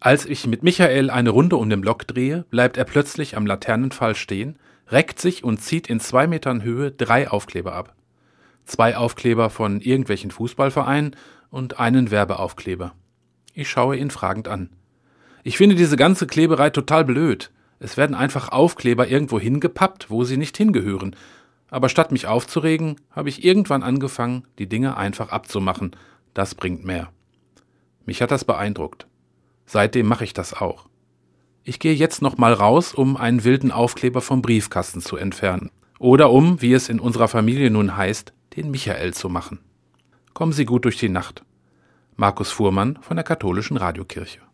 Als ich mit Michael eine Runde um den Block drehe, bleibt er plötzlich am Laternenpfahl stehen, reckt sich und zieht in 2 Metern Höhe 3 Aufkleber ab. 2 Aufkleber von irgendwelchen Fußballvereinen und einen Werbeaufkleber. Ich schaue ihn fragend an. Ich finde diese ganze Kleberei total blöd. Es werden einfach Aufkleber irgendwo hingepappt, wo sie nicht hingehören. Aber statt mich aufzuregen, habe ich irgendwann angefangen, die Dinge einfach abzumachen. Das bringt mehr. Mich hat das beeindruckt. Seitdem mache ich das auch. Ich gehe jetzt noch mal raus, um einen wilden Aufkleber vom Briefkasten zu entfernen. Oder um, wie es in unserer Familie nun heißt, den Michael zu machen. Kommen Sie gut durch die Nacht. Markus Fuhrmann von der Katholischen Radiokirche.